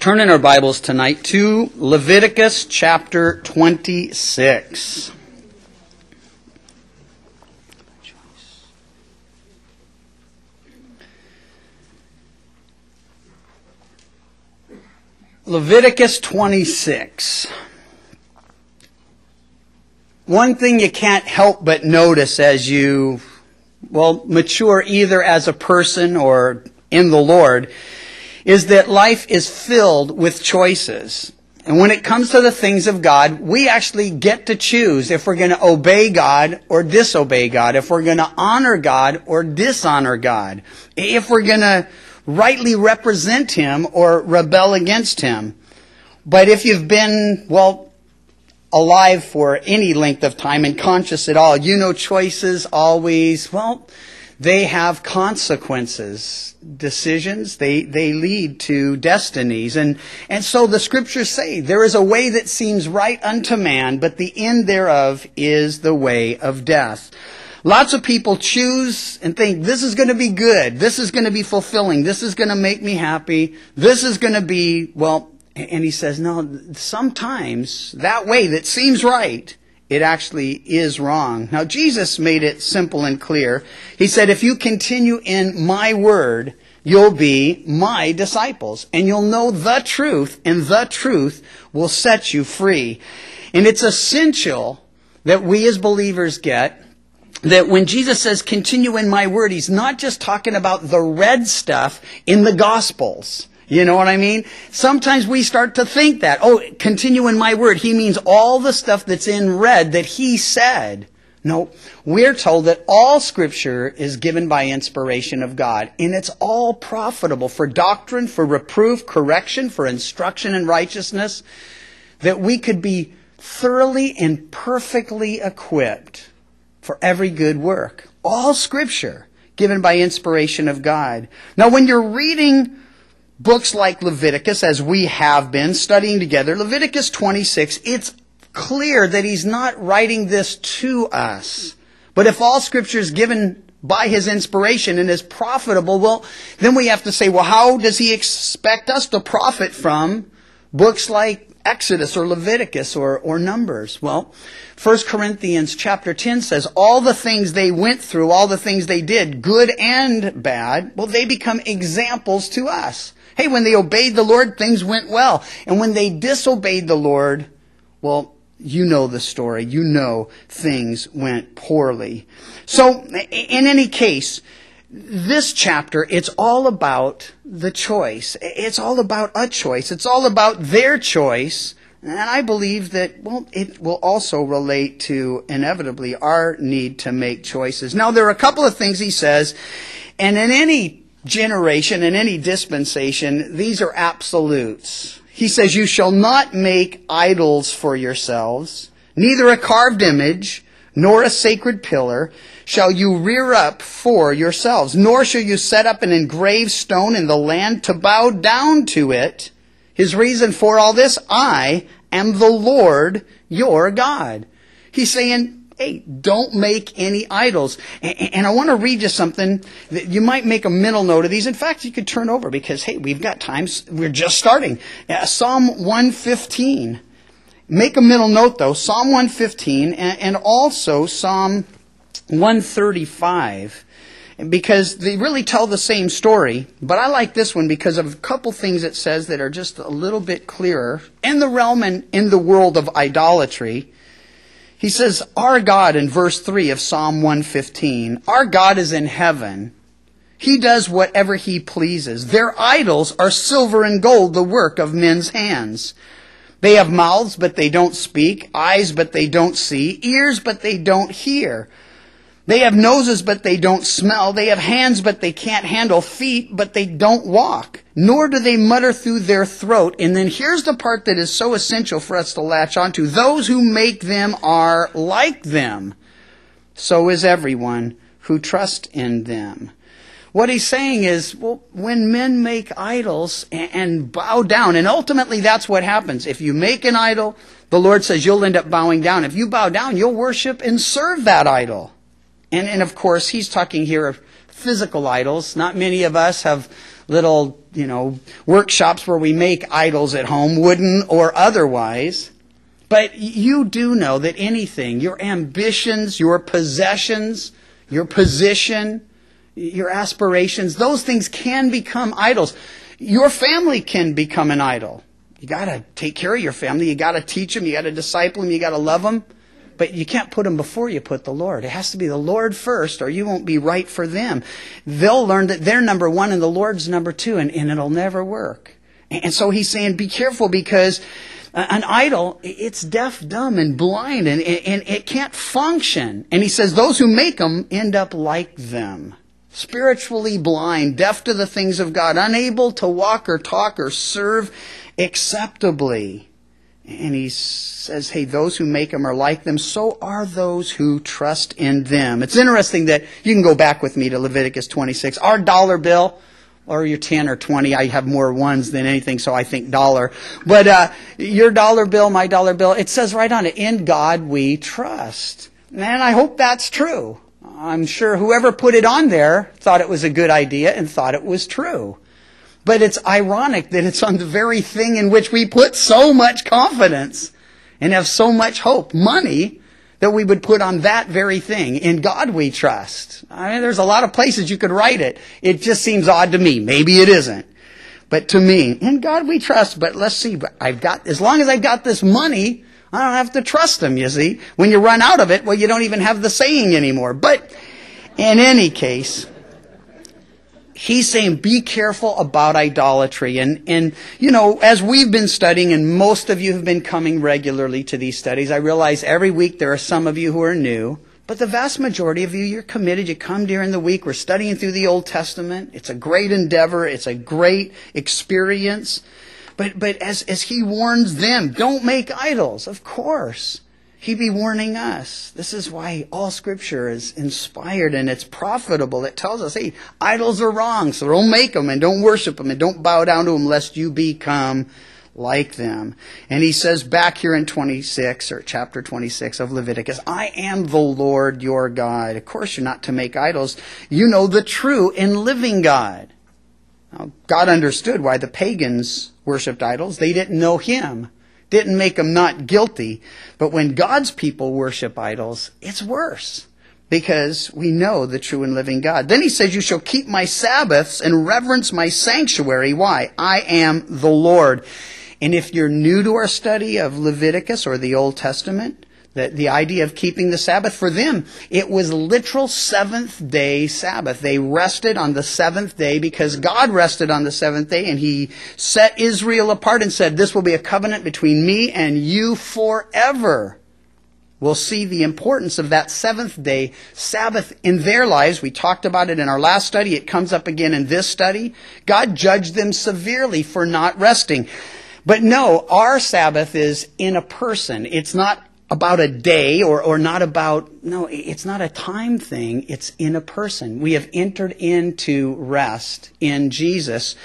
turn in our Bibles tonight to Leviticus chapter 26. Leviticus 26. One thing you can't help but notice as you, mature either as a person or in the Lord is that life is filled with choices. And when it comes to the things of God, we actually get to choose if we're going to obey God or disobey God, if we're going to honor God or dishonor God, if we're going to rightly represent Him or rebel against Him. But if you've been, alive for any length of time and conscious at all, you know choices always, they have consequences. Decisions, they lead to destinies. And so the scriptures say, there is a way that seems right unto man, but the end thereof is the way of death. Lots of people choose and think, this is going to be good, this is going to be fulfilling, this is going to make me happy, this is going to be, and he says, no, sometimes that way that seems right, it actually is wrong. Now, Jesus made it simple and clear. He said, if you continue in my word, you'll be my disciples, and you'll know the truth, and the truth will set you free. And it's essential that we as believers get that when Jesus says, continue in my word, He's not just talking about the red stuff in the Gospels. You know what I mean? Sometimes we start to think that, continue in my word. He means all the stuff that's in red that He said. No, we're told that all Scripture is given by inspiration of God. And it's all profitable for doctrine, for reproof, correction, for instruction in righteousness. That we could be thoroughly and perfectly equipped for every good work. All Scripture given by inspiration of God. Now when you're reading books like Leviticus, as we have been studying together, Leviticus 26, it's clear that he's not writing this to us. But if all Scripture is given by His inspiration and is profitable, then we have to say, how does He expect us to profit from books like Exodus or Leviticus or Numbers? 1 Corinthians chapter 10 says, all the things they went through, all the things they did, good and bad, they become examples to us. Hey, when they obeyed the Lord, things went well. And when they disobeyed the Lord, you know the story. You know things went poorly. So, in any case, this chapter, it's all about the choice. It's all about a choice. It's all about their choice. And I believe that, it will also relate to, inevitably, our need to make choices. Now, there are a couple of things he says, and in any generation, in any dispensation, these are absolutes. He says, you shall not make idols for yourselves, neither a carved image, nor a sacred pillar shall you rear up for yourselves, nor shall you set up an engraved stone in the land to bow down to it. His reason for all this, I am the Lord your God. He's saying, hey, don't make any idols. And I want to read you something that you might make a mental note of these. In fact, you could turn over because, hey, we've got time. We're just starting. Psalm 115. Make a mental note, though. Psalm 115 and also Psalm 135. Because they really tell the same story. But I like this one because of a couple things it says that are just a little bit clearer. In the realm and in the world of idolatry, he says, our God, in verse 3 of Psalm 115, our God is in heaven. He does whatever He pleases. Their idols are silver and gold, the work of men's hands. They have mouths, but they don't speak, eyes, but they don't see, ears, but they don't hear. They have noses, but they don't smell. They have hands, but they can't handle, feet, but they don't walk. Nor do they mutter through their throat. And then here's the part that is so essential for us to latch onto. Those who make them are like them. So is everyone who trusts in them. What he's saying is, when men make idols and bow down, and ultimately that's what happens. If you make an idol, the Lord says you'll end up bowing down. If you bow down, you'll worship and serve that idol. And of course, he's talking here of physical idols. Not many of us have little, workshops where we make idols at home, wooden or otherwise. But you do know that anything, your ambitions, your possessions, your position, your aspirations, those things can become idols. Your family can become an idol. You got to take care of your family. You got to teach them. You got to disciple them. You got to love them. But you can't put them before you put the Lord. It has to be the Lord first, or you won't be right for them. They'll learn that they're number one and the Lord's number two, and it'll never work. And so he's saying, be careful, because an idol, it's deaf, dumb, and blind, and it can't function. And he says those who make them end up like them. Spiritually blind, deaf to the things of God, unable to walk or talk or serve acceptably. And he says, hey, those who make them are like them, so are those who trust in them. It's interesting that you can go back with me to Leviticus 26. Our dollar bill, or your 10 or 20, I have more ones than anything, so I think dollar. But your dollar bill, my dollar bill, it says right on it, in God we trust. And I hope that's true. I'm sure whoever put it on there thought it was a good idea and thought it was true. But it's ironic that it's on the very thing in which we put so much confidence and have so much hope, money, that we would put on that very thing. In God we trust. I mean, there's a lot of places you could write it. It just seems odd to me. Maybe it isn't. But to me, in God we trust. But let's see, as long as I've got this money, I don't have to trust Him, you see. When you run out of it, well, you don't even have the saying anymore. But in any case, he's saying, be careful about idolatry. And as we've been studying, and most of you have been coming regularly to these studies, I realize every week there are some of you who are new, but the vast majority of you, you're committed. You come during the week. We're studying through the Old Testament. It's a great endeavor. It's a great experience. But as he warns them, don't make idols, of course. He'd be warning us. This is why all Scripture is inspired and it's profitable. It tells us, hey, idols are wrong, so don't make them and don't worship them and don't bow down to them lest you become like them. And he says back here in 26, or chapter 26 of Leviticus, I am the Lord your God. Of course you're not to make idols. You know the true and living God. Now, God understood why the pagans worshipped idols. They didn't know Him. Didn't make them not guilty. But when God's people worship idols, it's worse, because we know the true and living God. Then he says, you shall keep my Sabbaths and reverence my sanctuary. Why? I am the Lord. And if you're new to our study of Leviticus or the Old Testament, the idea of keeping the Sabbath, for them, it was literal seventh-day Sabbath. They rested on the seventh day because God rested on the seventh day, and He set Israel apart and said, this will be a covenant between me and you forever. We'll see the importance of that seventh-day Sabbath in their lives. We talked about it in our last study. It comes up again in this study. God judged them severely for not resting. But no, our Sabbath is in a person. It's not about a day or not about, no, it's not a time thing. It's in a person. We have entered into rest in Jesus.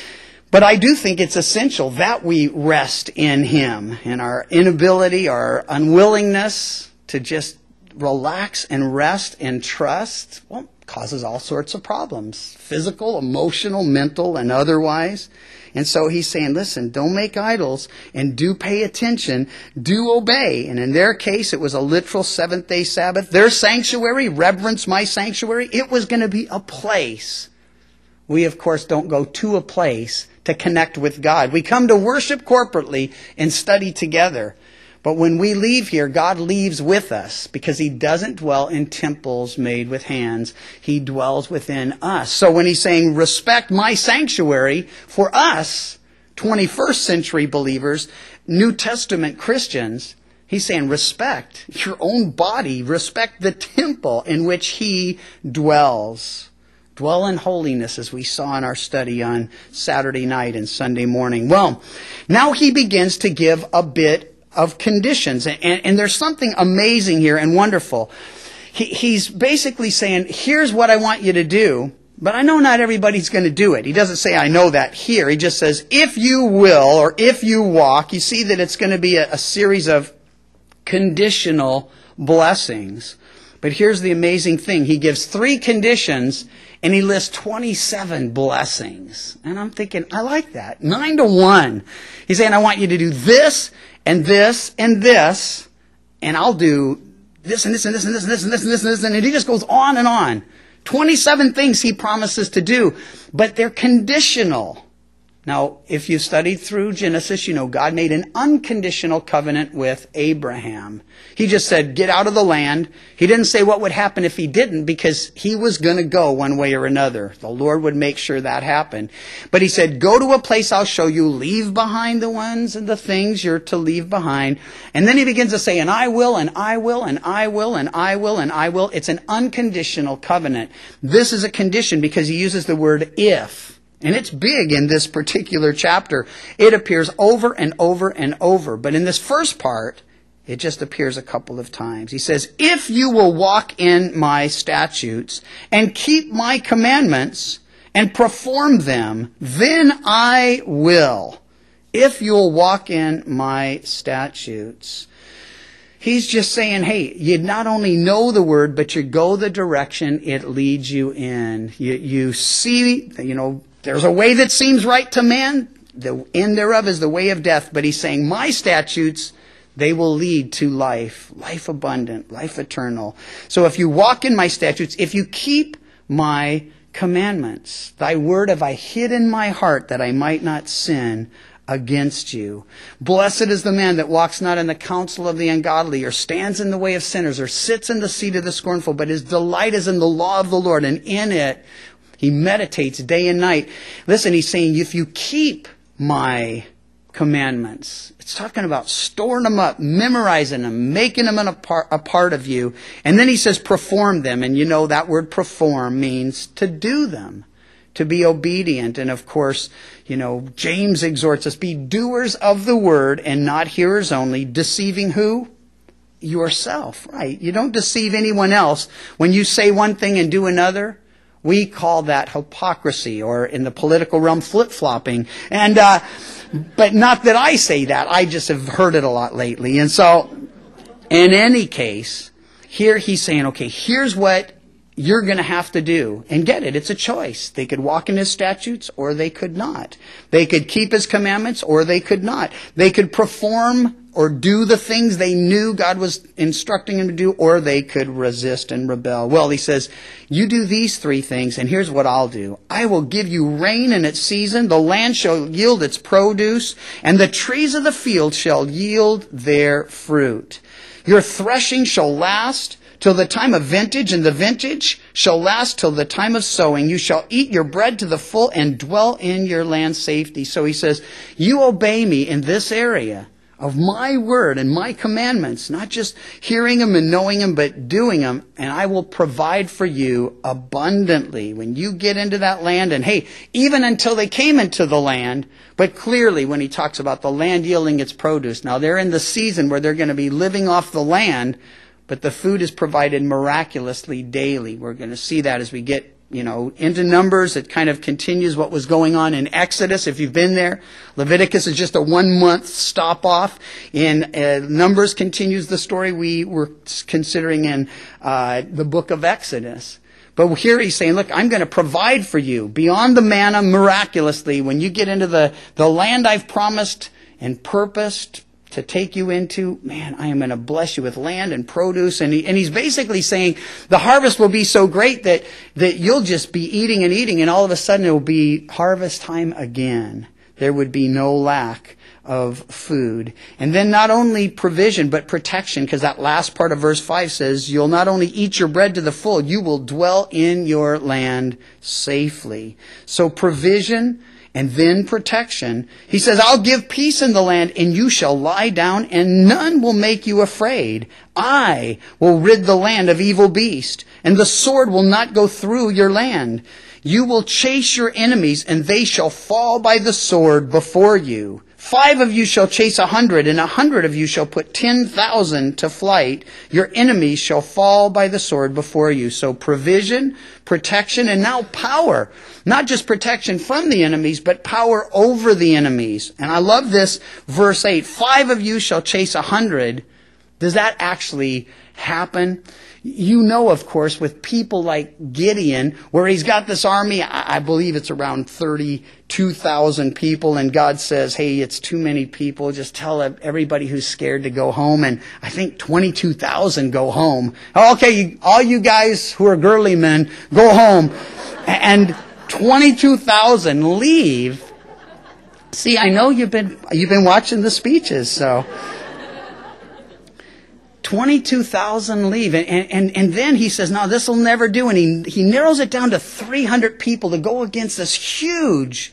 But I do think it's essential that we rest in Him. And our inability, our unwillingness to just relax and rest and trust, well, causes all sorts of problems. Physical, emotional, mental, and otherwise. And so he's saying, listen, don't make idols, and do pay attention, do obey. And in their case, it was a literal seventh-day Sabbath. Their sanctuary, reverence my sanctuary, it was going to be a place. We, of course, don't go to a place to connect with God. We come to worship corporately and study together. But when we leave here, God leaves with us, because He doesn't dwell in temples made with hands. He dwells within us. So when He's saying, respect my sanctuary, for us, 21st century believers, New Testament Christians, He's saying, respect your own body, respect the temple in which He dwells. Dwell in holiness, as we saw in our study on Saturday night and Sunday morning. Well, now he begins to give a bit of conditions. And there's something amazing here and wonderful. He's basically saying, here's what I want you to do, but I know not everybody's going to do it. He doesn't say, I know that here. He just says, if you will, or if you walk, you see that it's going to be a series of conditional blessings. But here's the amazing thing. He gives 3 conditions, And he lists 27 blessings. And I'm thinking, I like that. 9-1. He's saying, I want you to do this and this and this, and I'll do this and this and this and this and this and this and this and this. And he just goes on and on. 27 things he promises to do, but they're conditional. Now, if you studied through Genesis, you know God made an unconditional covenant with Abraham. He just said, get out of the land. He didn't say what would happen if he didn't, because he was going to go one way or another. The Lord would make sure that happened. But he said, go to a place I'll show you. Leave behind the ones and the things you're to leave behind. And then he begins to say, and I will, and I will, and I will, and I will, and I will. It's an unconditional covenant. This is a condition because he uses the word if. And it's big in this particular chapter. It appears over and over and over. But in this first part, it just appears a couple of times. He says, if you will walk in my statutes and keep my commandments and perform them, then I will. If you'll walk in my statutes. He's just saying, hey, you not only know the word, but you go the direction it leads you in. You see, there's a way that seems right to man. The end thereof is the way of death. But he's saying, my statutes, they will lead to life abundant, life eternal. So if you walk in my statutes, if you keep my commandments, thy word have I hid in my heart that I might not sin against you. Blessed is the man that walks not in the counsel of the ungodly, or stands in the way of sinners, or sits in the seat of the scornful, but his delight is in the law of the Lord, and in it he meditates day and night. Listen, he's saying, if you keep my commandments, it's talking about storing them up, memorizing them, making them a part of you. And then he says, perform them. And you know that word perform means to do them, to be obedient. And of course, James exhorts us, be doers of the word and not hearers only, deceiving who? Yourself, right? You don't deceive anyone else. When you say one thing and do another, we call that hypocrisy, or in the political realm, flip-flopping. And, but not that I say that. I just have heard it a lot lately. And so, in any case, here he's saying, okay, here's what you're going to have to do. And get it, it's a choice. They could walk in his statutes, or they could not. They could keep his commandments, or they could not. They could perform or do the things they knew God was instructing them to do, or they could resist and rebel. Well, he says, you do these three things, and here's what I'll do. I will give you rain in its season, the land shall yield its produce, and the trees of the field shall yield their fruit. Your threshing shall last till the time of vintage, and the vintage shall last till the time of sowing. You shall eat your bread to the full and dwell in your land safety. So he says, you obey me in this area of my word and my commandments, not just hearing them and knowing them, but doing them, and I will provide for you abundantly when you get into that land. And hey, even until they came into the land, but clearly when he talks about the land yielding its produce, now they're in the season where they're going to be living off the land, but the food is provided miraculously daily. We're going to see that as we get into Numbers. It kind of continues what was going on in Exodus, if you've been there. Leviticus is just a 1 month stop off. In Numbers continues the story we were considering in the book of Exodus. But here he's saying, look, I'm going to provide for you beyond the manna miraculously when you get into the land I've promised and purposed to take you into. Man, I am going to bless you with land and produce. And he's basically saying the harvest will be so great that you'll just be eating and eating, and all of a sudden it will be harvest time again. There would be no lack of food. And then not only provision, but protection, because that last part of verse 5 says, you'll not only eat your bread to the full, you will dwell in your land safely. So provision, and then protection. He says, I'll give peace in the land, and you shall lie down, and none will make you afraid. I will rid the land of evil beast, and the sword will not go through your land. You will chase your enemies, and they shall fall by the sword before you. 5 of you shall chase 100, and 100 of you shall put 10,000 to flight. Your enemies shall fall by the sword before you. So provision, protection, and now power. Not just protection from the enemies, but power over the enemies. And I love this verse 8. 5 of you shall chase 100. Does that actually happen? You know, of course, with people like Gideon, where he's got this army, I believe it's around 32,000 people, and God says, hey, it's too many people, just tell everybody who's scared to go home, and I think 22,000 go home. Okay, all you guys who are girly men, go home. And 22,000 leave. See, I know you've been watching the speeches, so 22,000 leave. And then he says, no, this will never do. And he narrows it down to 300 people to go against this huge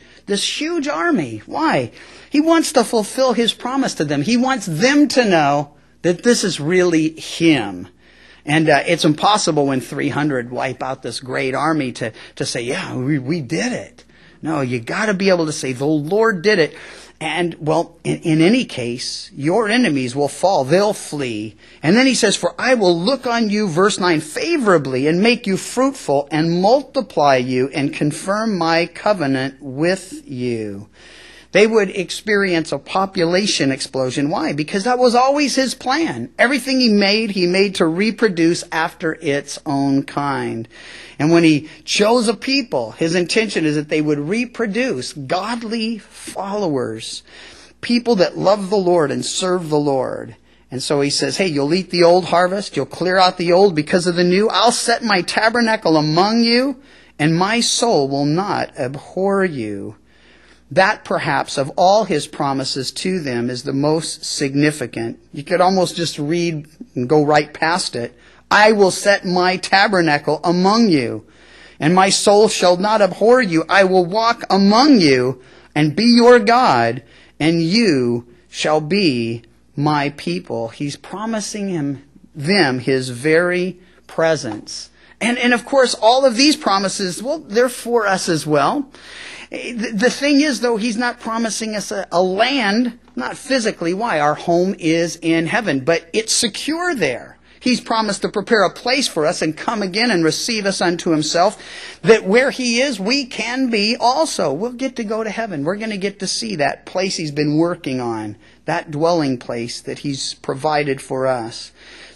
army. Why? He wants to fulfill his promise to them. He wants them to know that this is really him. And it's impossible when 300 wipe out this great army to say, yeah, we did it. No, you got to be able to say, the Lord did it. And, well, in any case, your enemies will fall. They'll flee. And then he says, for I will look on you, verse 9, favorably and make you fruitful and multiply you and confirm my covenant with you. They would experience a population explosion. Why? Because that was always his plan. Everything he made to reproduce after its own kind. And when he chose a people, his intention is that they would reproduce godly followers, people that love the Lord and serve the Lord. And so he says, hey, you'll eat the old harvest, you'll clear out the old because of the new. I'll set my tabernacle among you, and my soul will not abhor you. That, perhaps, of all his promises to them is the most significant. You could almost just read and go right past it. I will set my tabernacle among you, and my soul shall not abhor you. I will walk among you and be your God, and you shall be my people. He's promising them his very presence. And of course, all of these promises, well, they're for us as well. The thing is, though, he's not promising us a land, not physically. Why? Our home is in heaven, but it's secure there. He's promised to prepare a place for us and come again and receive us unto himself, that where he is, we can be also. We'll get to go to heaven. We're going to get to see that place he's been working on, that dwelling place that he's provided for us.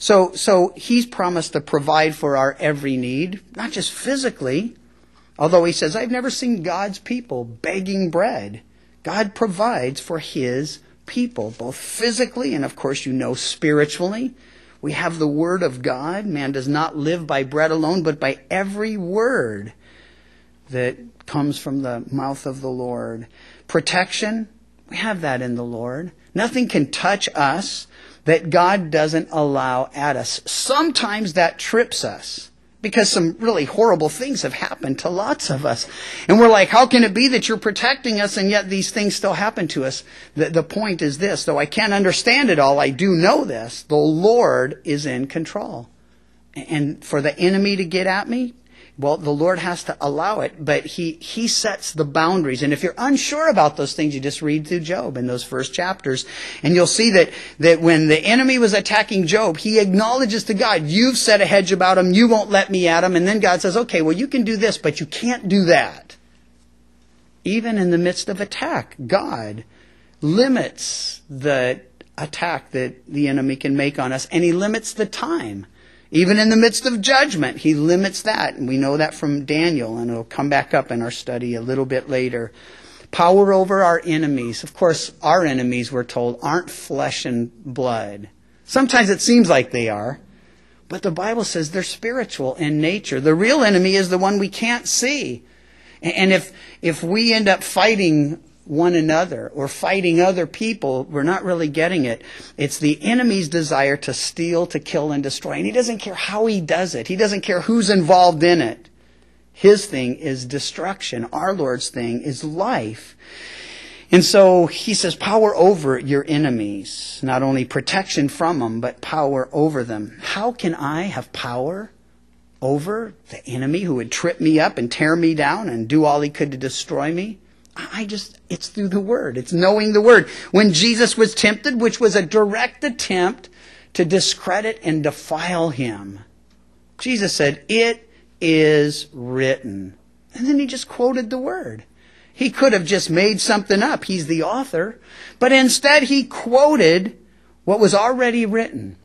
So he's promised to provide for our every need, not just physically. Although he says, I've never seen God's people begging bread. God provides for his people, both physically and, of course, spiritually. We have the Word of God. Man does not live by bread alone, but by every word that comes from the mouth of the Lord. Protection, we have that in the Lord. Nothing can touch us that God doesn't allow at us. Sometimes that trips us, because some really horrible things have happened to lots of us. And we're like, how can it be that you're protecting us and yet these things still happen to us? The point is this, though I can't understand it all, I do know this. The Lord is in control. And for the enemy to get at me, well, the Lord has to allow it, but He sets the boundaries. And if you're unsure about those things, you just read through Job in those first chapters, and you'll see that when the enemy was attacking Job, he acknowledges to God, you've set a hedge about him, you won't let me at him. And then God says, okay, well, you can do this, but you can't do that. Even in the midst of attack, God limits the attack that the enemy can make on us, and He limits the time. Even in the midst of judgment, He limits that. And we know that from Daniel, and it'll come back up in our study a little bit later. Power over our enemies. Of course, our enemies, we're told, aren't flesh and blood. Sometimes it seems like they are, but the Bible says they're spiritual in nature. The real enemy is the one we can't see. And if we end up fighting one another or fighting other people, we're not really getting it. It's the enemy's desire to steal, to kill, and destroy. And he doesn't care how he does it. He doesn't care who's involved in it. His thing is destruction. Our Lord's thing is life. And so he says power over your enemies. Not only protection from them, but power over them. How can I have power over the enemy who would trip me up and tear me down and do all he could to destroy me? It's through the Word. It's knowing the Word. When Jesus was tempted, which was a direct attempt to discredit and defile Him, Jesus said, it is written. And then He just quoted the Word. He could have just made something up. He's the author. But instead He quoted what was already written.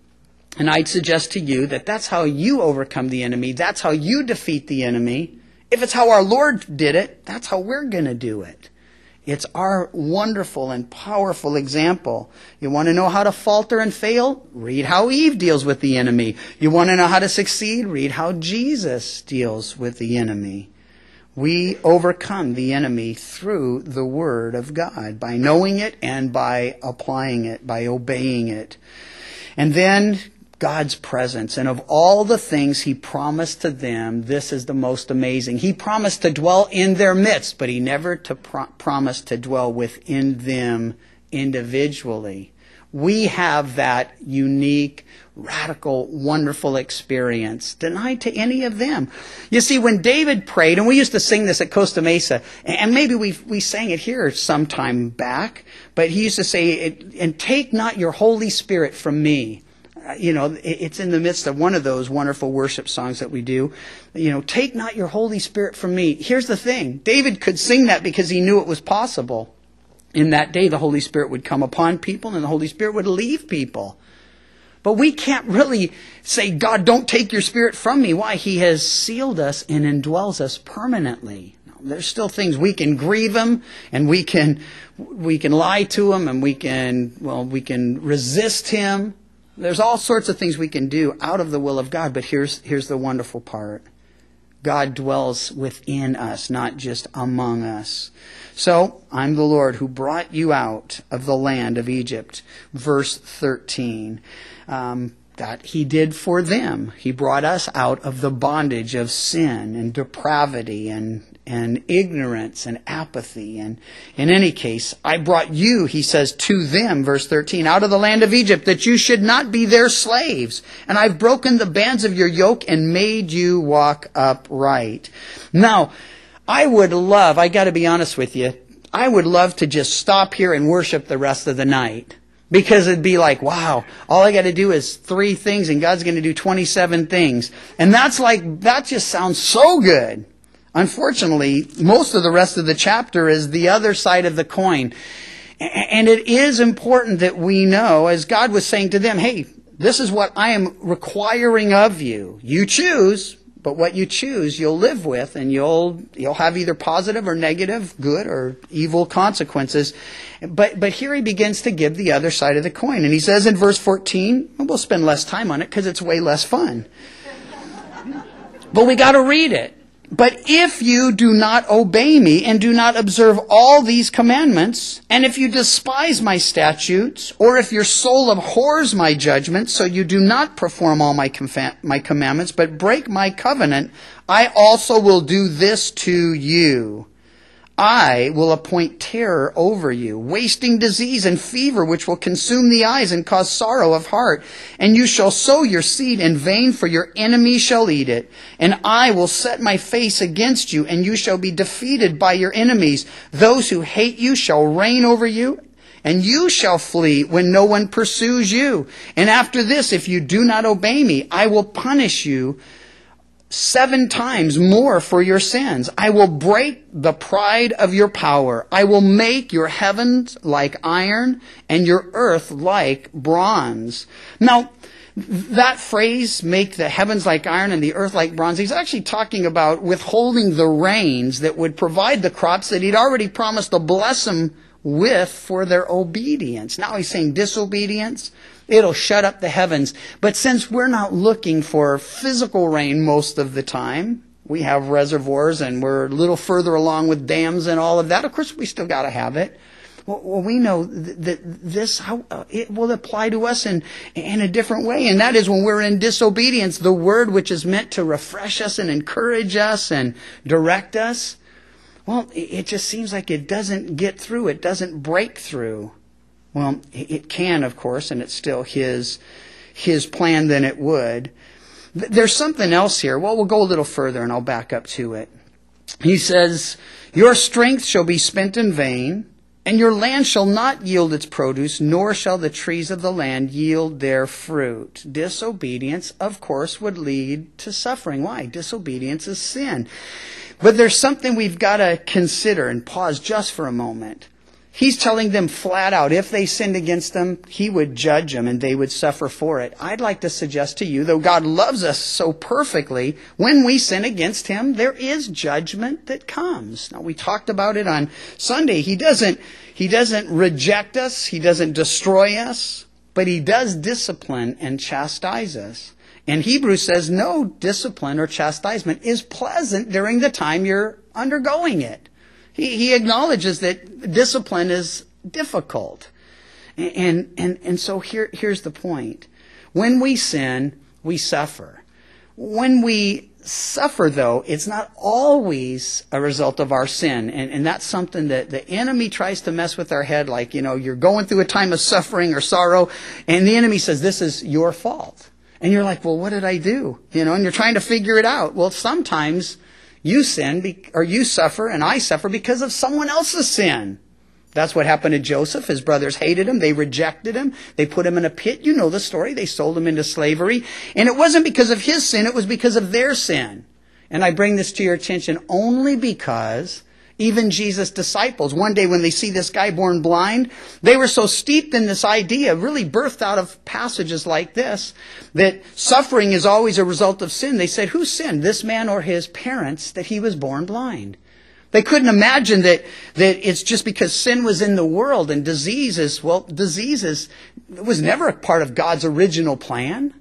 And I'd suggest to you that that's how you overcome the enemy. That's how you defeat the enemy. If it's how our Lord did it, that's how we're going to do it. It's our wonderful and powerful example. You want to know how to falter and fail? Read how Eve deals with the enemy. You want to know how to succeed? Read how Jesus deals with the enemy. We overcome the enemy through the Word of God, by knowing it and by applying it, by obeying it. And then God's presence. And of all the things He promised to them, this is the most amazing. He promised to dwell in their midst, but He never promised to dwell within them individually. We have that unique, radical, wonderful experience denied to any of them. You see, when David prayed, and we used to sing this at Costa Mesa, and maybe we sang it here some time back, but he used to say, and take not your Holy Spirit from me. It's in the midst of one of those wonderful worship songs that we do. Take not your Holy Spirit from me. Here's the thing. David could sing that because he knew it was possible. In that day, the Holy Spirit would come upon people and the Holy Spirit would leave people. But we can't really say, God, don't take your Spirit from me. Why? He has sealed us and indwells us permanently. There's still things we can grieve Him, and we can lie to Him, and we can resist Him. There's all sorts of things we can do out of the will of God, but here's the wonderful part. God dwells within us, not just among us. So, I'm the Lord who brought you out of the land of Egypt. Verse 13. That He did for them. He brought us out of the bondage of sin and depravity and ignorance and apathy. And in any case, I brought you, He says, to them, verse 13, out of the land of Egypt, that you should not be their slaves. And I've broken the bands of your yoke and made you walk upright. Now, I got to be honest with you, I would love to just stop here and worship the rest of the night. Because it'd be like, wow, all I got to do is 3 things and God's going to do 27 things. And that just sounds so good. Unfortunately, most of the rest of the chapter is the other side of the coin. And it is important that we know, as God was saying to them, hey, this is what I am requiring of you. You choose, but what you choose, you'll live with, and you'll have either positive or negative, good or evil consequences. But here He begins to give the other side of the coin. And He says in verse 14, and we'll spend less time on it because it's way less fun. But we got to read it. But if you do not obey me and do not observe all these commandments, and if you despise my statutes, or if your soul abhors my judgments, so you do not perform all my commandments, but break my covenant, I also will do this to you. I will appoint terror over you, wasting disease and fever, which will consume the eyes and cause sorrow of heart. And you shall sow your seed in vain, for your enemy shall eat it. And I will set my face against you, and you shall be defeated by your enemies. Those who hate you shall reign over you, and you shall flee when no one pursues you. And after this, if you do not obey me, I will punish you 7 times more for your sins. I will break the pride of your power. I will make your heavens like iron and your earth like bronze. Now, that phrase, make the heavens like iron and the earth like bronze, he's actually talking about withholding the rains that would provide the crops that He'd already promised to bless them with for their obedience. Now He's saying disobedience, it'll shut up the heavens. But since we're not looking for physical rain most of the time, we have reservoirs and we're a little further along with dams and all of that. Of course, we still got to have it. Well, we know that it will apply to us in a different way. And that is when we're in disobedience, the word which is meant to refresh us and encourage us and direct us, well, it just seems like it doesn't get through. It doesn't break through. Well, it can, of course, and it's still His plan than it would. There's something else here. Well, we'll go a little further and I'll back up to it. He says, your strength shall be spent in vain, and your land shall not yield its produce, nor shall the trees of the land yield their fruit. Disobedience, of course, would lead to suffering. Why? Disobedience is sin. But there's something we've got to consider and pause just for a moment. He's telling them flat out, if they sinned against him, he would judge them and they would suffer for it. I'd like to suggest to you, though God loves us so perfectly, when we sin against him, there is judgment that comes. Now, we talked about it on Sunday. He doesn't reject us. He doesn't destroy us. But he does discipline and chastise us. And Hebrews says no discipline or chastisement is pleasant during the time you're undergoing it. He acknowledges that discipline is difficult. And so here's the point. When we sin, we suffer. When we suffer, though, it's not always a result of our sin. And that's something that the enemy tries to mess with our head. Like, you're going through a time of suffering or sorrow, and the enemy says, this is your fault. And you're like, well, what did I do? And you're trying to figure it out. Well, sometimes you sin, or you suffer, and I suffer because of someone else's sin. That's what happened to Joseph. His brothers hated him. They rejected him. They put him in a pit. You know the story. They sold him into slavery. And it wasn't because of his sin. It was because of their sin. And I bring this to your attention only because even Jesus' disciples, one day when they see this guy born blind, they were so steeped in this idea, really birthed out of passages like this, that suffering is always a result of sin. They said, who sinned, this man or his parents, that he was born blind? They couldn't imagine that it's just because sin was in the world and diseases was never a part of God's original plan.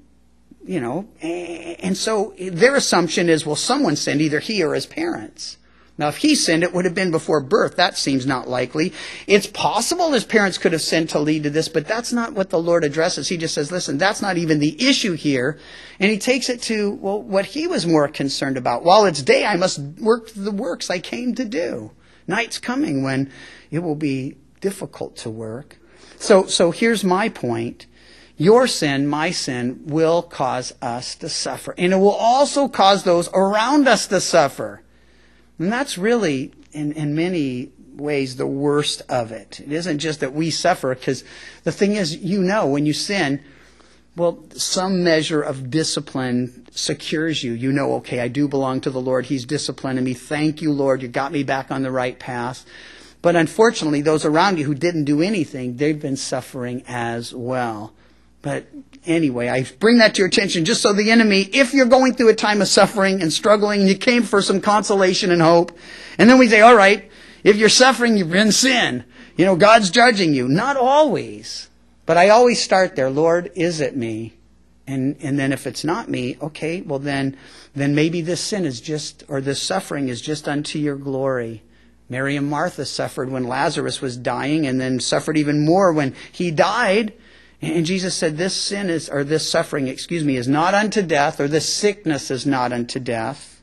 And so their assumption is, well, someone sinned, either he or his parents. Now, if he sinned, it would have been before birth. That seems not likely. It's possible his parents could have sinned to lead to this, but that's not what the Lord addresses. He just says, listen, that's not even the issue here. And he takes it to, well, what he was more concerned about. While it's day, I must work the works I came to do. Night's coming when it will be difficult to work. So here's my point. Your sin, my sin, will cause us to suffer. And it will also cause those around us to suffer. And that's really, in many ways, the worst of it. It isn't just that we suffer, because the thing is, when you sin, well, some measure of discipline secures you. Okay, I do belong to the Lord. He's disciplining me. Thank you, Lord. You got me back on the right path. But unfortunately, those around you who didn't do anything, they've been suffering as well. But anyway, I bring that to your attention just so the enemy, if you're going through a time of suffering and struggling, and you came for some consolation and hope, and then we say, all right, if you're suffering, you're in sin. God's judging you. Not always. But I always start there. Lord, is it me? And then if it's not me, okay, well then maybe this sin is just, or this suffering is just unto your glory. Mary and Martha suffered when Lazarus was dying, and then suffered even more when he died. And Jesus said, this suffering, is not unto death, or this sickness is not unto death.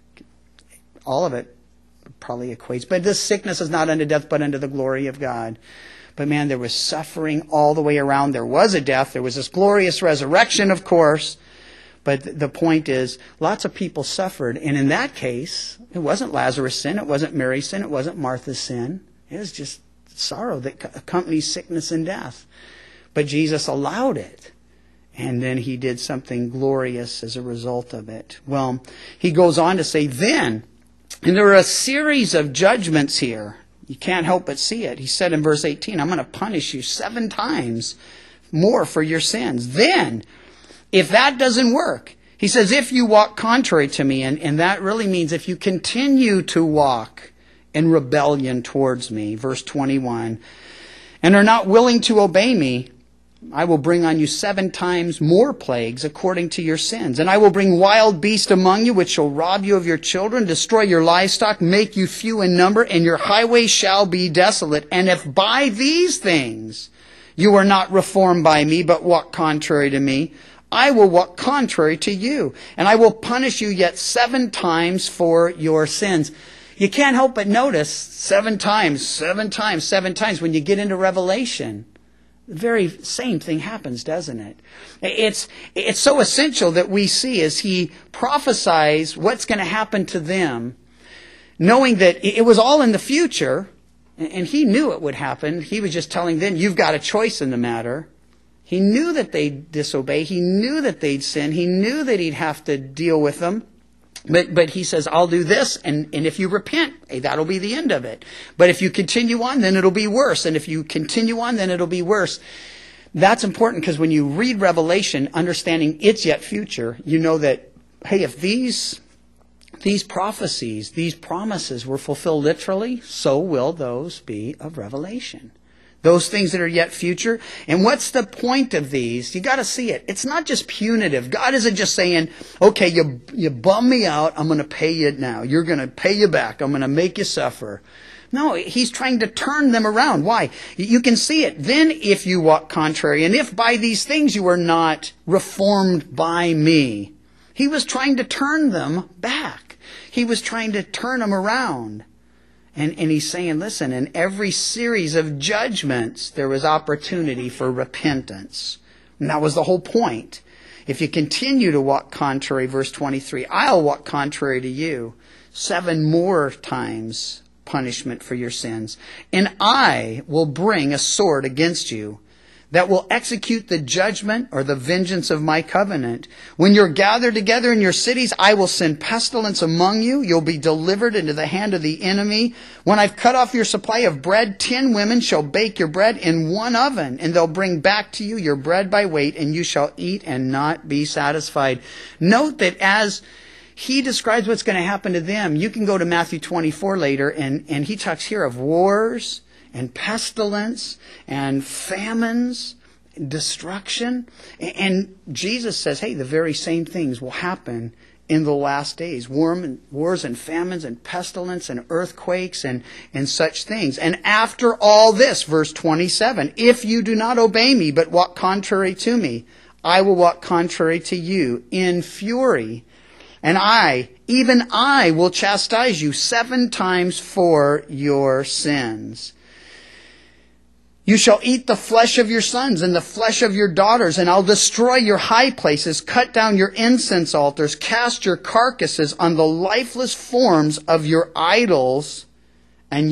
All of it probably equates. But this sickness is not unto death, but unto the glory of God. But man, there was suffering all the way around. There was a death. There was this glorious resurrection, of course. But the point is, lots of people suffered. And in that case, it wasn't Lazarus' sin. It wasn't Mary's sin. It wasn't Martha's sin. It was just sorrow that accompanies sickness and death. But Jesus allowed it. And then he did something glorious as a result of it. Well, he goes on to say, then, and there are a series of judgments here. You can't help but see it. He said in verse 18, I'm going to punish you 7 times more for your sins. Then, if that doesn't work, he says, if you walk contrary to me, and that really means if you continue to walk in rebellion towards me, verse 21, and are not willing to obey me, I will bring on you 7 times more plagues according to your sins. And I will bring wild beasts among you, which shall rob you of your children, destroy your livestock, make you few in number, and your highways shall be desolate. And if by these things you are not reformed by me, but walk contrary to me, I will walk contrary to you. And I will punish you yet 7 times for your sins. You can't help but notice 7 times, 7 times, 7 times when you get into Revelation. The very same thing happens, doesn't it? It's so essential that we see as he prophesies what's going to happen to them, knowing that it was all in the future, and he knew it would happen. He was just telling them, you've got a choice in the matter. He knew that they'd disobey. He knew that they'd sin. He knew that he'd have to deal with them. But he says, I'll do this, and if you repent, hey, that'll be the end of it. But if you continue on, then it'll be worse. And if you continue on, then it'll be worse. That's important because when you read Revelation, understanding it's yet future, you know that, hey, if these prophecies, these promises were fulfilled literally, so will those be of Revelation. Those things that are yet future. And what's the point of these? You got to see it. It's not just punitive. God isn't just saying, okay, you bum me out, I'm going to pay you now. You're going to pay you back. I'm going to make you suffer. No, he's trying to turn them around. Why? You can see it. Then if you walk contrary, and if by these things you are not reformed by me. He was trying to turn them back. He was trying to turn them around. And he's saying, listen, in every series of judgments, there was opportunity for repentance. And that was the whole point. If you continue to walk contrary, verse 23, I'll walk contrary to you 7 more times punishment for your sins. And I will bring a sword against you that will execute the judgment or the vengeance of my covenant. When you're gathered together in your cities, I will send pestilence among you. You'll be delivered into the hand of the enemy. When I've cut off your supply of bread, 10 women shall bake your bread in one oven, and they'll bring back to you your bread by weight, and you shall eat and not be satisfied. Note that as he describes what's going to happen to them, you can go to Matthew 24 later, and he talks here of wars and pestilence and famines, destruction. And Jesus says, hey, the very same things will happen in the last days. Wars and famines and pestilence and earthquakes and such things. And after all this, verse 27, if you do not obey me but walk contrary to me, I will walk contrary to you in fury. And even I will chastise you 7 times for your sins. You shall eat the flesh of your sons and the flesh of your daughters, and I'll destroy your high places, cut down your incense altars, cast your carcasses on the lifeless forms of your idols, and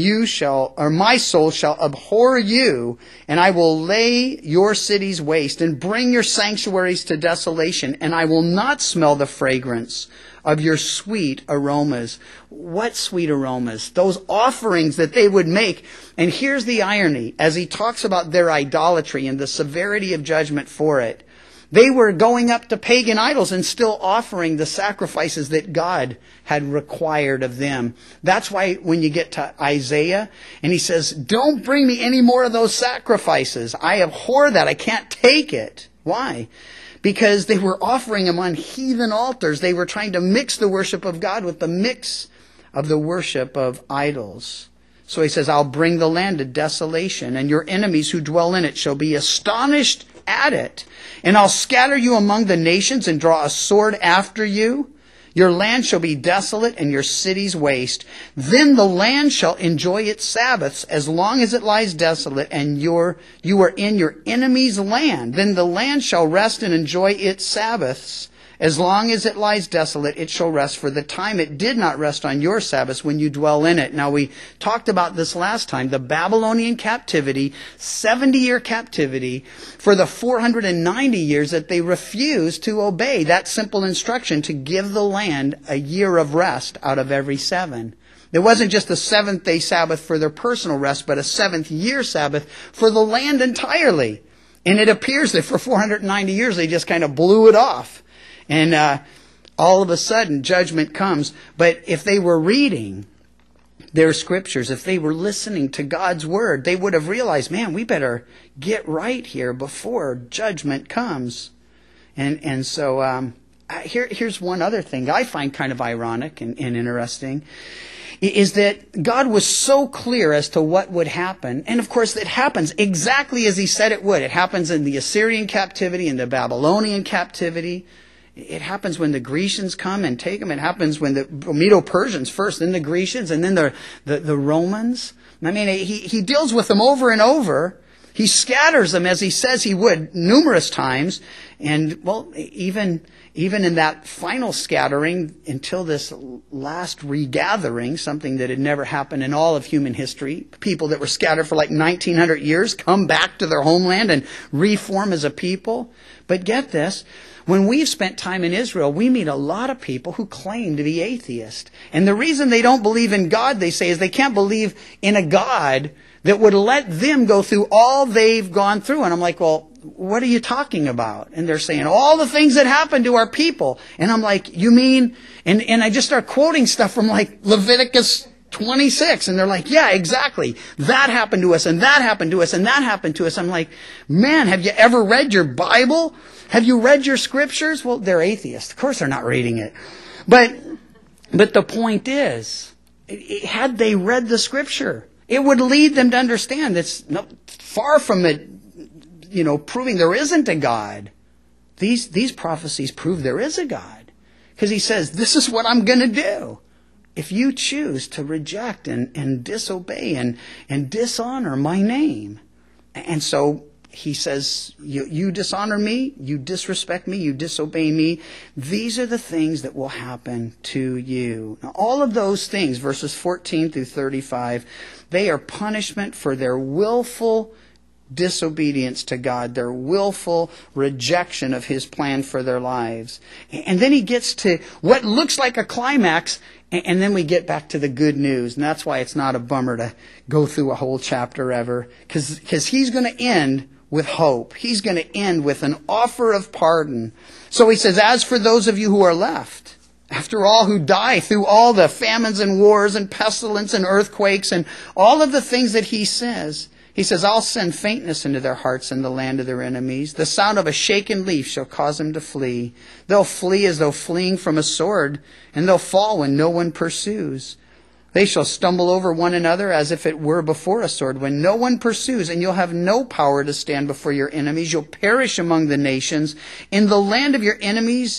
my soul shall abhor you, and I will lay your cities waste and bring your sanctuaries to desolation, and I will not smell the fragrance of your sweet aromas. What sweet aromas? Those offerings that they would make. And here's the irony. As he talks about their idolatry and the severity of judgment for it, they were going up to pagan idols and still offering the sacrifices that God had required of them. That's why when you get to Isaiah, and he says, don't bring me any more of those sacrifices. I abhor that. I can't take it. Why? Because they were offering them on heathen altars. They were trying to mix the worship of God with the mix of the worship of idols. So he says, I'll bring the land to desolation, and your enemies who dwell in it shall be astonished at it. And I'll scatter you among the nations and draw a sword after you. Your land shall be desolate and your cities waste. Then the land shall enjoy its Sabbaths as long as it lies desolate and you are in your enemy's land. Then the land shall rest and enjoy its Sabbaths. As long as it lies desolate, it shall rest for the time it did not rest on your Sabbaths when you dwell in it. Now, we talked about this last time. The Babylonian captivity, 70-year captivity, for the 490 years that they refused to obey that simple instruction to give the land a year of rest out of every 7. It wasn't just a 7th-day Sabbath for their personal rest, but a 7th-year Sabbath for the land entirely. And it appears that for 490 years they just kind of blew it off. And all of a sudden, judgment comes. But if they were reading their scriptures, if they were listening to God's word, they would have realized, man, we better get right here before judgment comes. And so here's one other thing I find kind of ironic and interesting, is that God was so clear as to what would happen. And of course, it happens exactly as he said it would. It happens in the Assyrian captivity, in the Babylonian captivity. It happens when the Grecians come and take them. It happens when the Medo-Persians first, then the Grecians, and then the Romans. I mean, he deals with them over and over. He scatters them as he says he would numerous times. And, well, even in that final scattering, until this last regathering, something that had never happened in all of human history, people that were scattered for like 1900 years come back to their homeland and reform as a people. But get this, when we've spent time in Israel, we meet a lot of people who claim to be atheist. And the reason they don't believe in God, they say, is they can't believe in a God that would let them go through all they've gone through. And I'm like, well, what are you talking about? And they're saying, all the things that happened to our people. And I'm like, you mean? And I just start quoting stuff from like Leviticus 26. And they're like, yeah, exactly. That happened to us, and that happened to us, and that happened to us. I'm like, man, have you ever read your Bible? Have you read your scriptures? Well, they're atheists. Of course they're not reading it. But the point is, had they read the scripture, it would lead them to understand that's far from it, proving there isn't a God. These prophecies prove there is a God. Because he says, this is what I'm going to do. If you choose to reject and disobey and dishonor my name. And so he says, you dishonor me, you disrespect me, you disobey me. These are the things that will happen to you. Now, all of those things, verses 14 through 35, they are punishment for their willful disobedience to God, their willful rejection of his plan for their lives. And then he gets to what looks like a climax, and then we get back to the good news. And that's why it's not a bummer to go through a whole chapter ever, because he's going to end with hope. He's going to end with an offer of pardon. So he says, as for those of you who are left, after all, who die through all the famines and wars and pestilence and earthquakes and all of the things that he says, I'll send faintness into their hearts in the land of their enemies. The sound of a shaken leaf shall cause them to flee. They'll flee as though fleeing from a sword, and they'll fall when no one pursues. They shall stumble over one another as if it were before a sword, when no one pursues, and you'll have no power to stand before your enemies. You'll perish among the nations. In the land of your enemies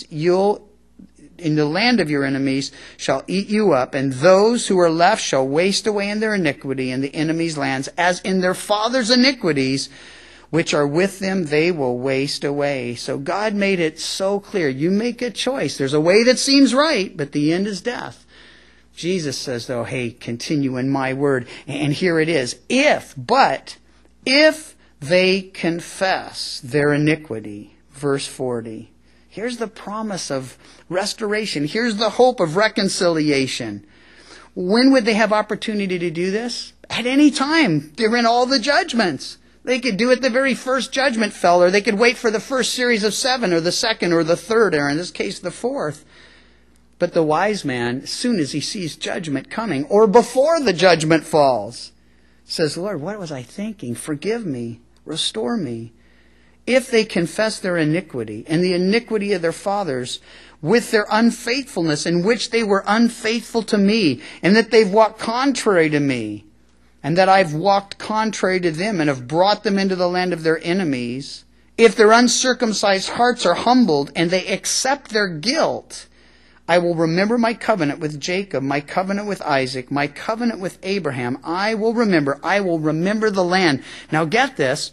shall eat you up, and those who are left shall waste away in their iniquity in the enemies' lands, as in their fathers' iniquities, which are with them, they will waste away. So God made it so clear. You make a choice. There's a way that seems right, but the end is death. Jesus says, though, hey, continue in my word. And here it is. If they confess their iniquity, verse 40. Here's the promise of restoration. Here's the hope of reconciliation. When would they have opportunity to do this? At any time. They're in all the judgments. They could do it the very first judgment fell, or they could wait for the first series of 7, or the second, or the third, or in this case, the fourth. But the wise man, as soon as he sees judgment coming, or before the judgment falls, says, Lord, what was I thinking? Forgive me. Restore me. If they confess their iniquity and the iniquity of their fathers with their unfaithfulness in which they were unfaithful to me, and that they've walked contrary to me, and that I've walked contrary to them and have brought them into the land of their enemies, if their uncircumcised hearts are humbled and they accept their guilt, I will remember my covenant with Jacob, my covenant with Isaac, my covenant with Abraham. I will remember the land. Now get this.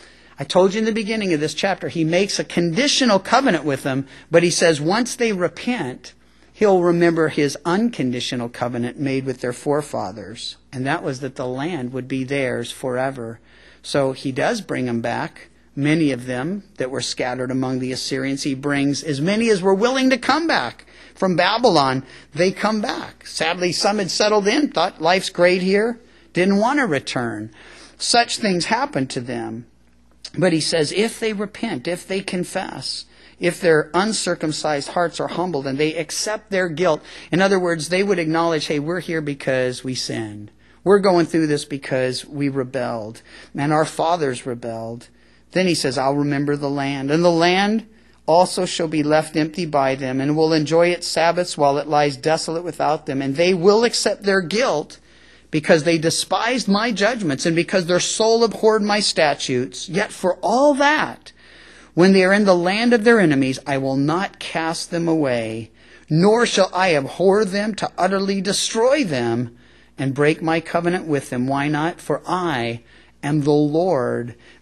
I told you in the beginning of this chapter, he makes a conditional covenant with them, but he says once they repent, he'll remember his unconditional covenant made with their forefathers. And that was that the land would be theirs forever. So he does bring them back. Many of them that were scattered among the Assyrians, he brings as many as were willing to come back from Babylon. They come back. Sadly, some had settled in, thought life's great here, didn't want to return. Such things happened to them. But he says, if they repent, if they confess, if their uncircumcised hearts are humbled and they accept their guilt, in other words, they would acknowledge, hey, we're here because we sinned. We're going through this because we rebelled, and our fathers rebelled. Then he says, I'll remember the land. And the land also shall be left empty by them, and will enjoy its Sabbaths while it lies desolate without them. And they will accept their guilt, because they despised my judgments, and because their soul abhorred my statutes. Yet for all that, when they are in the land of their enemies, I will not cast them away, nor shall I abhor them to utterly destroy them and break my covenant with them. Why not? For I am the Lord,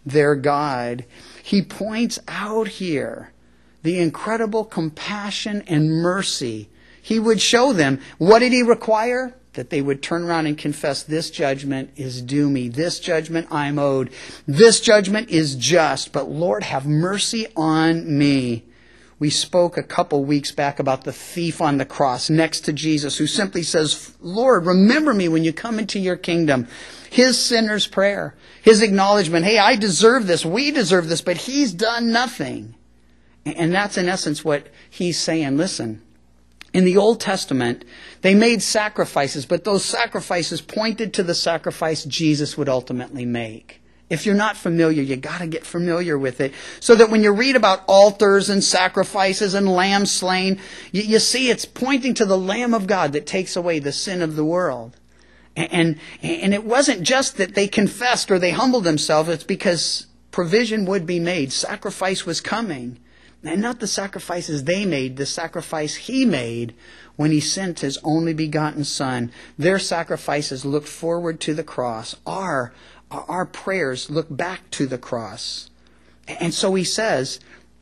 their God. He points out here the incredible compassion and mercy He would show them. What did He require? That they would turn around and confess, this judgment is due me. This judgment I'm owed. This judgment is just. But Lord, have mercy on me. We spoke a couple weeks back about the thief on the cross next to Jesus, who simply says, Lord, remember me when you come into your kingdom. His sinner's prayer. His acknowledgement, hey, I deserve this. We deserve this, but He's done nothing. And that's in essence what He's saying. Listen. In the Old Testament, they made sacrifices, but those sacrifices pointed to the sacrifice Jesus would ultimately make. If you're not familiar, you got to get familiar with it, so that when you read about altars and sacrifices and lambs slain, you see it's pointing to the Lamb of God that takes away the sin of the world. And it wasn't just that they confessed or they humbled themselves, it's because provision would be made. Sacrifice was coming. And not the sacrifices they made, the sacrifice He made when He sent His only begotten Son. Their sacrifices looked forward to the cross. Our prayers look back to the cross. And so He says,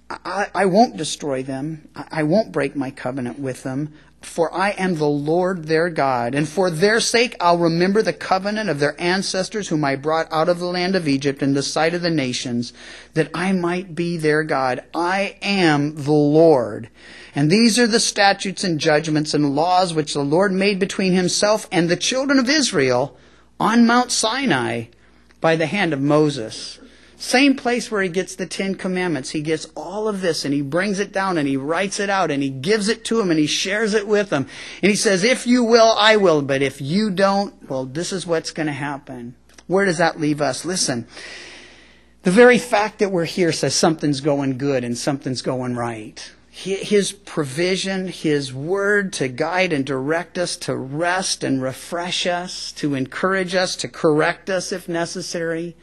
I won't destroy them. I won't break my covenant with them. For I am the Lord their God, and for their sake I'll remember the covenant of their ancestors whom I brought out of the land of Egypt in the sight of the nations, that I might be their God. I am the Lord. And these are the statutes and judgments and laws which the Lord made between Himself and the children of Israel on Mount Sinai by the hand of Moses. Same place where He gets the 10 Commandments. He gets all of this and He brings it down and He writes it out and He gives it to them and He shares it with them. And He says, if you will, I will. But if you don't, well, this is what's going to happen. Where does that leave us? Listen, the very fact that we're here says something's going good and something's going right. His provision, His word to guide and direct us, to rest and refresh us, to encourage us, to correct us if necessary,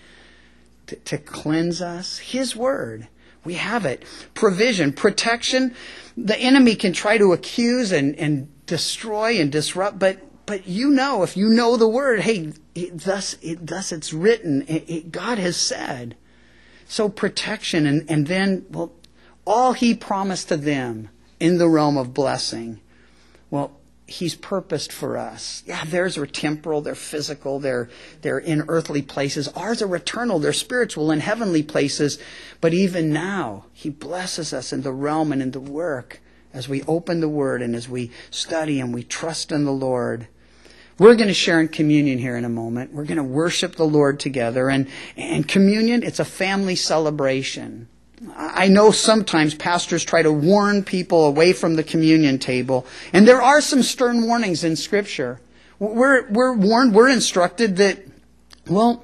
to cleanse us. His word. We have it. Provision, protection. The enemy can try to accuse and destroy and disrupt, but you know, if you know the word, hey, thus it's written. God has said. So protection, and then, well, all He promised to them in the realm of blessing, well, He's purposed for us. Yeah, theirs are temporal, they're physical, they're in earthly places. Ours are eternal, they're spiritual in heavenly places. But even now, He blesses us in the realm and in the work as we open the Word and as we study and we trust in the Lord. We're going to share in communion here in a moment. We're going to worship the Lord together. And communion, it's a family celebration. I know sometimes pastors try to warn people away from the communion table. And there are some stern warnings in Scripture. We're warned, we're instructed that, well,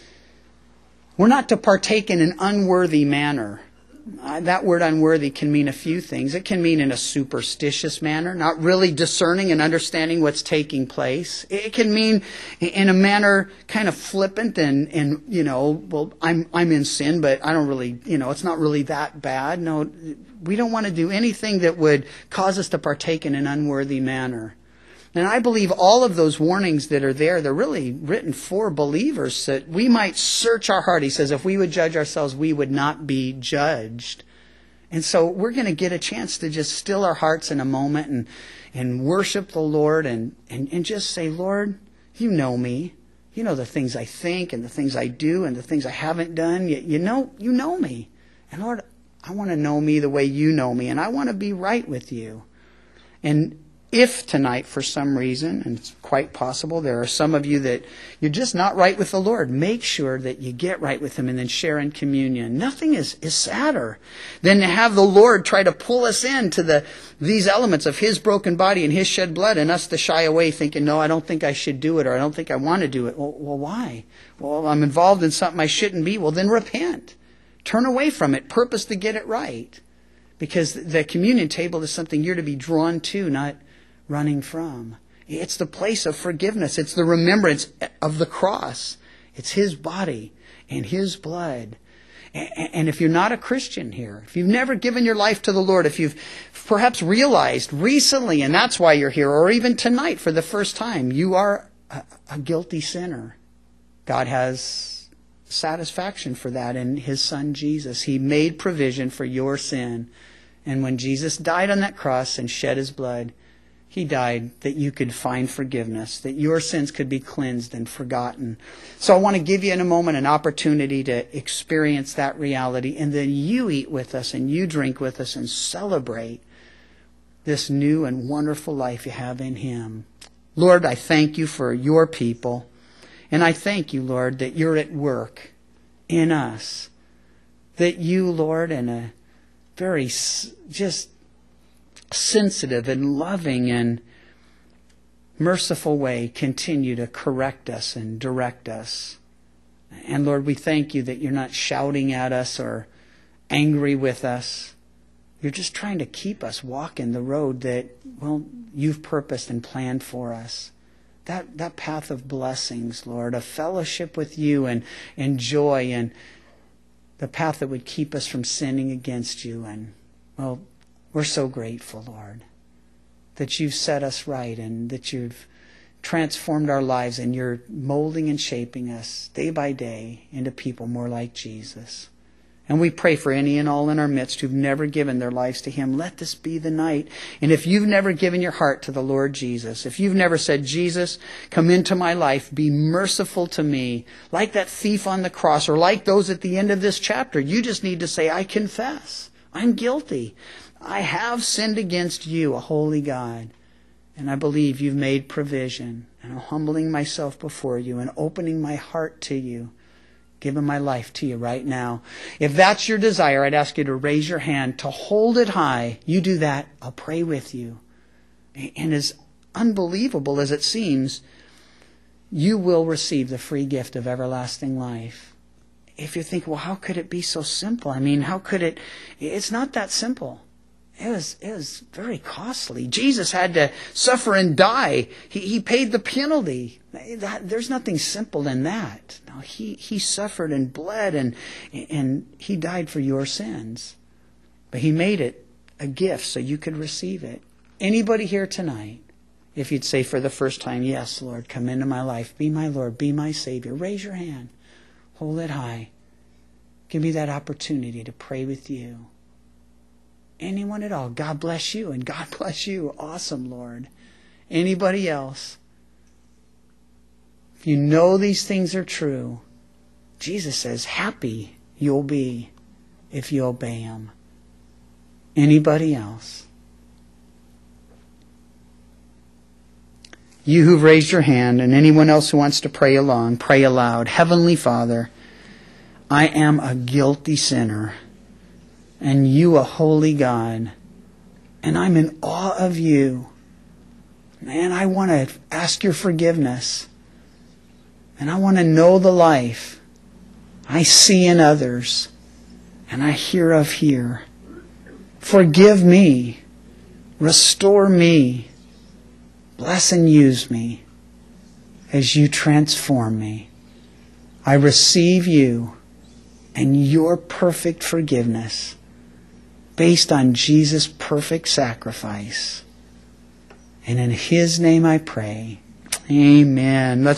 we're not to partake in an unworthy manner. That word unworthy can mean a few things. It can mean in a superstitious manner, not really discerning and understanding what's taking place. It can mean in a manner kind of flippant and you know, well, I'm in sin, but I don't really, you know, it's not really that bad. No, we don't want to do anything that would cause us to partake in an unworthy manner. And I believe all of those warnings that are there, they're really written for believers, that we might search our heart. He says, if we would judge ourselves, we would not be judged. And so we're going to get a chance to just still our hearts in a moment and worship the Lord and just say, Lord, you know me. You know the things I think and the things I do and the things I haven't done. You know me. And Lord, I want to know me the way you know me, and I want to be right with you. And if tonight, for some reason, and it's quite possible, there are some of you that you're just not right with the Lord, make sure that you get right with Him and then share in communion. Nothing is sadder than to have the Lord try to pull us into these elements of His broken body and His shed blood, and us to shy away thinking, no, I don't think I should do it, or I don't think I want to do it. Well, why? Well, I'm involved in something I shouldn't be. Well, then repent. Turn away from it. Purpose to get it right. Because the communion table is something you're to be drawn to, not running from. It's the place of forgiveness. It's the remembrance of the cross. It's His body and His blood. And if you're not a Christian here, if you've never given your life to the Lord, if you've perhaps realized recently, and that's why you're here, or even tonight for the first time, you are a guilty sinner. God has satisfaction for that in His Son Jesus. He made provision for your sin. And when Jesus died on that cross and shed His blood, He died that you could find forgiveness, that your sins could be cleansed and forgotten. So I want to give you in a moment an opportunity to experience that reality, and then you eat with us and you drink with us and celebrate this new and wonderful life you have in Him. Lord, I thank You for Your people, and I thank You, Lord, that You're at work in us, that You, Lord, in a very just sensitive and loving and merciful way, continue to correct us and direct us. And Lord, we thank You that You're not shouting at us or angry with us. You're just trying to keep us walking the road that, well, You've purposed and planned for us. That path of blessings, Lord, of fellowship with You and joy, and the path that would keep us from sinning against You. And, well, we're so grateful, Lord, that You've set us right and that You've transformed our lives and You're molding and shaping us day by day into people more like Jesus. And we pray for any and all in our midst who've never given their lives to Him. Let this be the night. And if you've never given your heart to the Lord Jesus, if you've never said, Jesus, come into my life, be merciful to me, like that thief on the cross, or like those at the end of this chapter, you just need to say, I confess, I'm guilty. I have sinned against You, a holy God. And I believe You've made provision. And I'm humbling myself before You and opening my heart to You, giving my life to You right now. If that's your desire, I'd ask you to raise your hand, to hold it high. You do that, I'll pray with you. And as unbelievable as it seems, you will receive the free gift of everlasting life. If you think, well, how could it be so simple? I mean, how could it? It's not that simple. It was very costly. Jesus had to suffer and die. He paid the penalty. There's nothing simple in that. No, he suffered and bled and He died for your sins. But He made it a gift so you could receive it. Anybody here tonight, if you'd say for the first time, yes, Lord, come into my life. Be my Lord. Be my Savior. Raise your hand. Hold it high. Give me that opportunity to pray with you. Anyone at all, God bless you and God bless you. Awesome, Lord. Anybody else? If you know these things are true, Jesus says, happy you'll be if you obey Him. Anybody else? You who've raised your hand, and anyone else who wants to pray along, pray aloud. Heavenly Father, I am a guilty sinner, and You a holy God, and I'm in awe of You. Man, I want to ask Your forgiveness, and I want to know the life I see in others, and I hear of here. Forgive me, restore me, bless and use me as You transform me. I receive You and Your perfect forgiveness, based on Jesus' perfect sacrifice. And in His name I pray. Amen. Let's